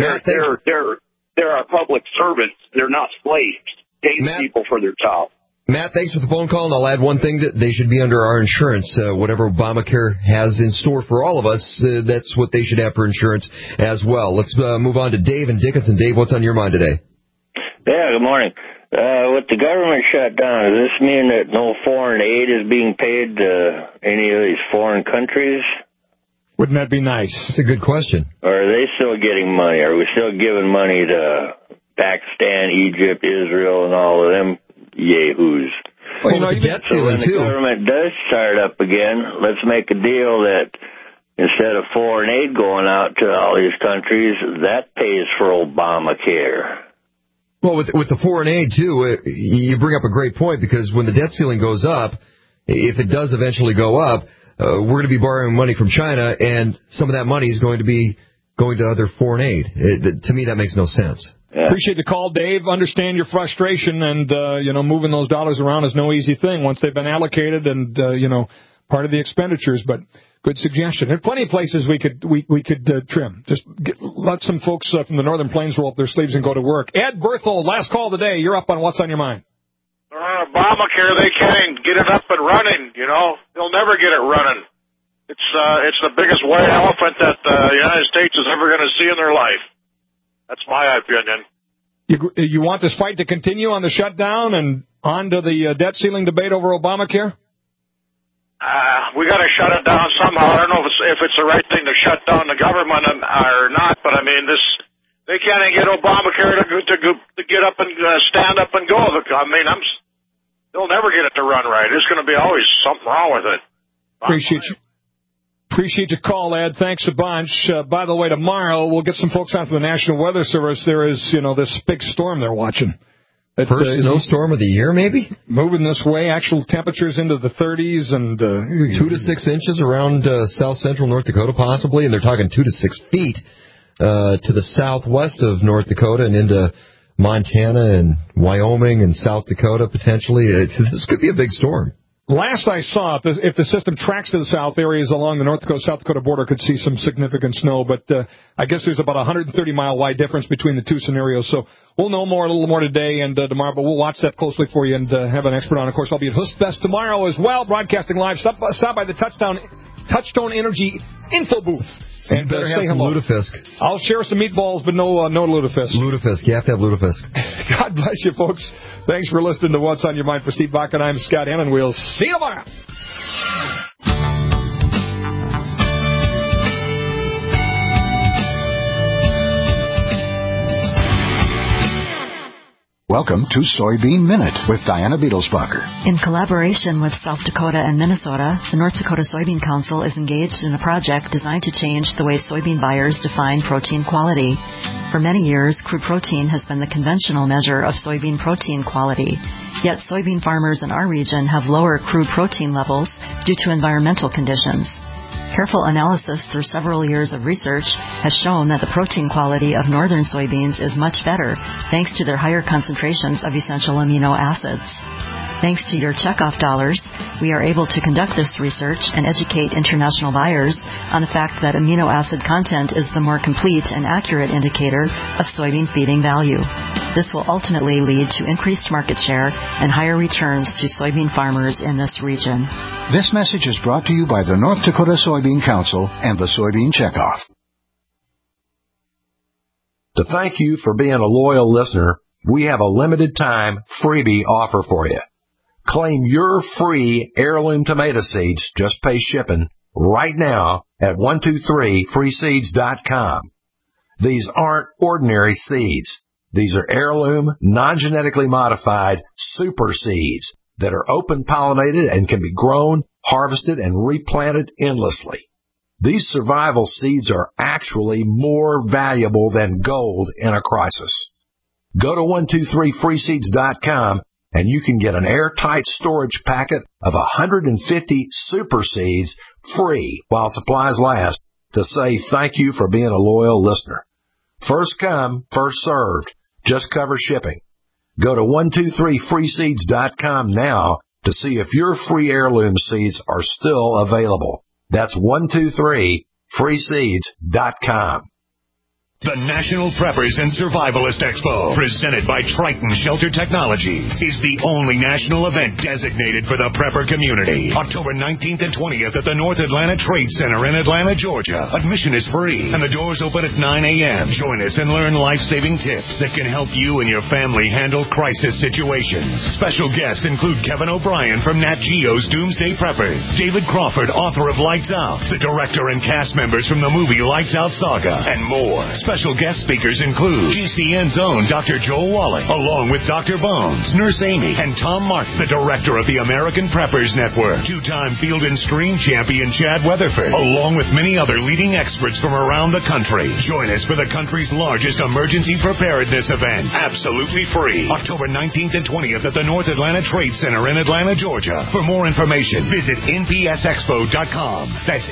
They're our public servants. They're not slaves. Pay the people for their job. Matt, thanks for the phone call, and I'll add one thing, that they should be under our insurance. Whatever Obamacare has in store for all of us, that's what they should have for insurance as well. Let's move on to Dave in Dickinson. Dave, what's on your mind today? Yeah, good morning. With the government shut down, does this mean that no foreign aid is being paid to any of these foreign countries? Wouldn't that be nice? That's a good question. Or are they still getting money? Are we still giving money to Pakistan, Egypt, Israel, and all of them yahoos? Well, the debt ceiling, when the government does start up again, let's make a deal that instead of foreign aid going out to all these countries, that pays for Obamacare. Well, with the foreign aid, too, you bring up a great point, because when the debt ceiling goes up, if it does eventually go up, we're going to be borrowing money from China, and some of that money is going to be going to other foreign aid. To me, that makes no sense. Yeah. Appreciate the call, Dave. Understand your frustration, and, moving those dollars around is no easy thing once they've been allocated and, part of the expenditures, but good suggestion. There are plenty of places we could trim. Just let some folks from the Northern Plains roll up their sleeves and go to work. Ed Berthold, last call of the day. You're up on What's on Your Mind. Obamacare, they can't get it up and running, They'll never get it running. It's the biggest white elephant that the United States is ever going to see in their life. That's my opinion. You want this fight to continue on the shutdown and on to the debt ceiling debate over Obamacare? We got to shut it down somehow. I don't know if it's the right thing to shut down the government or not, but they can't get Obamacare to get up and stand up and go. They'll never get it to run right. There's going to be always something wrong with it. Appreciate your call, Ed. Thanks a bunch. By the way, tomorrow we'll get some folks on from the National Weather Service. There is, this big storm they're watching. First snowstorm of the year, maybe? Moving this way. Actual temperatures into the 30s and 2 to 6 inches around south central North Dakota, possibly, and they're talking 2 to 6 feet to the southwest of North Dakota and into Montana and Wyoming and South Dakota, potentially. This could be a big storm. Last I saw, if the system tracks to the south, areas along the North Dakota-South Dakota border could see some significant snow, but I guess there's about a 130-mile wide difference between the two scenarios. So we'll know a little more today and tomorrow, but we'll watch that closely for you and have an expert on. Of course, I'll be at Hustfest tomorrow as well, broadcasting live. Stop by the Touchstone Energy info booth. And better have some lutefisk. I'll share some meatballs, but no lutefisk. Lutefisk. You have to have lutefisk. God bless you, folks. Thanks for listening to What's on Your Mind. For Steve Bach and I'm Scott Hennon. We'll see you tomorrow. Welcome to Soybean Minute with Diana Beadlesbacher. In collaboration with South Dakota and Minnesota, the North Dakota Soybean Council is engaged in a project designed to change the way soybean buyers define protein quality. For many years, crude protein has been the conventional measure of soybean protein quality. Yet soybean farmers in our region have lower crude protein levels due to environmental conditions. Careful analysis through several years of research has shown that the protein quality of northern soybeans is much better thanks to their higher concentrations of essential amino acids. Thanks to your checkoff dollars, we are able to conduct this research and educate international buyers on the fact that amino acid content is the more complete and accurate indicator of soybean feeding value. This will ultimately lead to increased market share and higher returns to soybean farmers in this region. This message is brought to you by the North Dakota Soybean Council and the Soybean Checkoff. To thank you for being a loyal listener, we have a limited time freebie offer for you. Claim your free heirloom tomato seeds, just pay shipping, right now at 123freeseeds.com. These aren't ordinary seeds. These are heirloom, non-genetically modified super seeds that are open-pollinated and can be grown, harvested, and replanted endlessly. These survival seeds are actually more valuable than gold in a crisis. Go to 123freeseeds.com and you can get an airtight storage packet of 150 super seeds free while supplies last to say thank you for being a loyal listener. First come, first served. Just cover shipping. Go to 123freeseeds.com now to see if your free heirloom seeds are still available. That's 123freeseeds.com. The National Preppers and Survivalist Expo, presented by Triton Shelter Technologies, is the only national event designated for the prepper community. October 19th and 20th at the North Atlanta Trade Center in Atlanta, Georgia. Admission is free, and the doors open at 9 a.m. Join us and learn life-saving tips that can help you and your family handle crisis situations. Special guests include Kevin O'Brien from Nat Geo's Doomsday Preppers, David Crawford, author of Lights Out, the director and cast members from the movie Lights Out Saga, and more. Special guest speakers include GCN's own Dr. Joel Wallach, along with Dr. Bones, Nurse Amy, and Tom Martin, the director of the American Preppers Network, two-time Field and Stream champion Chad Weatherford, along with many other leading experts from around the country. Join us for the country's largest emergency preparedness event, absolutely free, October 19th and 20th at the North Atlanta Trade Center in Atlanta, Georgia. For more information, visit npsexpo.com. That's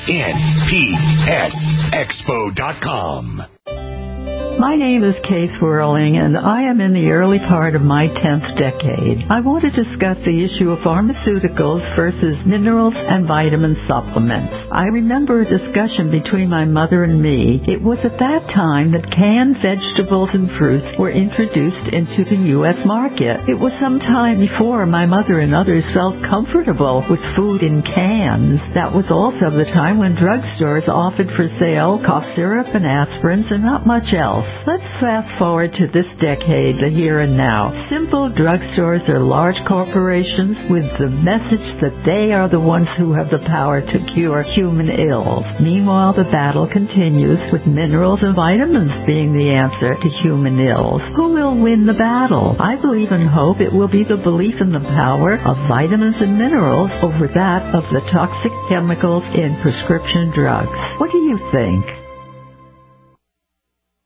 npsexpo.com. My name is Kay Swirling, and I am in the early part of my 10th decade. I want to discuss the issue of pharmaceuticals versus minerals and vitamin supplements. I remember a discussion between my mother and me. It was at that time that canned vegetables and fruits were introduced into the U.S. market. It was some time before my mother and others felt comfortable with food in cans. That was also the time when drugstores offered for sale cough syrup and aspirins and not much else. Let's fast forward to this decade, the here and now. Simple drugstores are large corporations with the message that they are the ones who have the power to cure human ills. Meanwhile, the battle continues with minerals and vitamins being the answer to human ills. Who will win the battle? I believe and hope it will be the belief in the power of vitamins and minerals over that of the toxic chemicals in prescription drugs. What do you think?